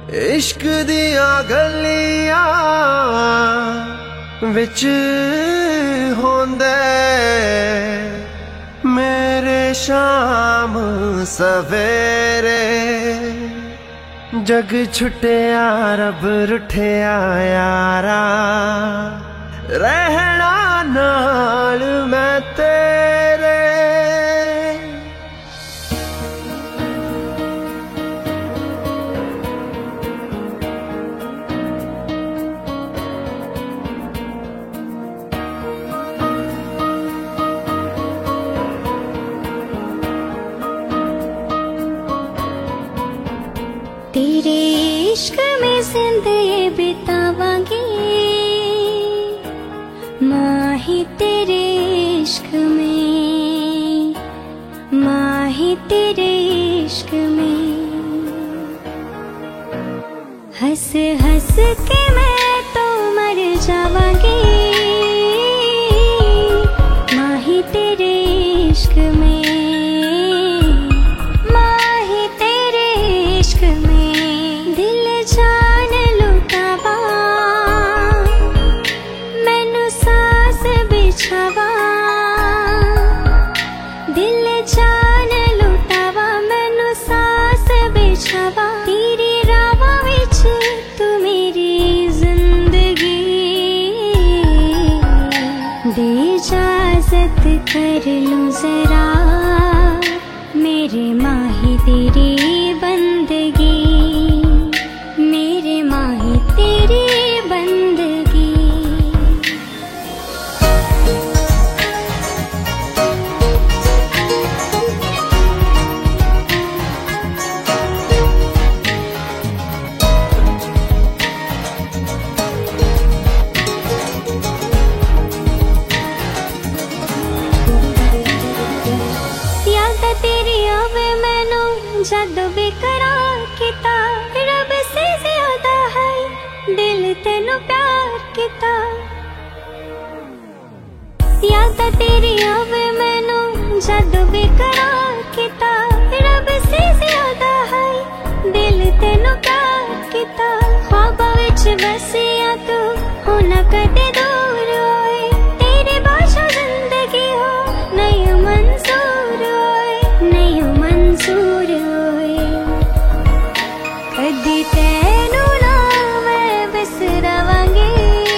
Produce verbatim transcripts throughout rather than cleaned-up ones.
इश्क दिया गलियां विच होंदे मेरे शाम सवेरे। जग छुट्टिया रब रुठिया यारा, रहना नाल मैं तेरे। तेरे इश्क में जिंदगी बितावांगी, माही तेरे इश्क में, माही तेरे इश्क में। हंस हंस के मैं तो मर जावांगी, माही तेरे इश्क में, माही तेरे इश्क में। दिल जान लुटावा मैनू सांस बिछावा, दिल जान लुटावा मैनू सांस बिछावा। तेरी रावा विच तू मेरी जिंदगी, दे इजाजत कर लूं जरा मेरे माही तेरी बंदगी, मेरे माही तेरी बंदगी। याद तेरी आवे मैनू जदों बेकरार किता, रब से ज्यादा है दिल तेनू प्यार किता। याद तेरी आवे मैनू जदों बेकरार किता, रब से ज्यादा है दिल तेनू प्यार किता। ख्वाबां विच बसिया तू हो ना कदे दूर होए, तेरे बाशा जिंदगी हो नहीं मंजूर होए, नहीं मंजूर होए। कदी तैनू ना मैं बिसरावांगी,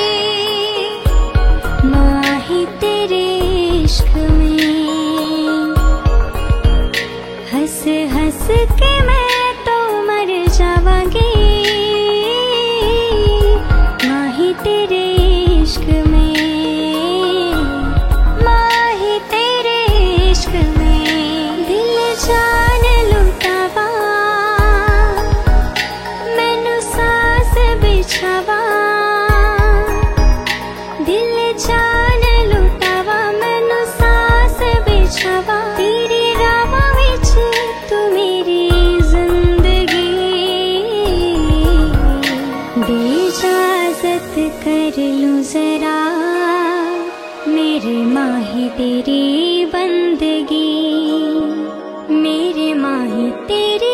माही तेरे इश्क में। हंस हंस के मैं तो मर जावांगी, माही तेरे इश्क में, माही तेरे इश्क में। दिल जान लुटावा मैनू सांस बिछावा, दिल जान लुटावा मैनू सांस बिछावा। तेरी रावा विच तू मेरी जिंदगी, दे इजाजत कर लूं जरा मेरे माही तेरी बंदगी, मेरे माही तेरी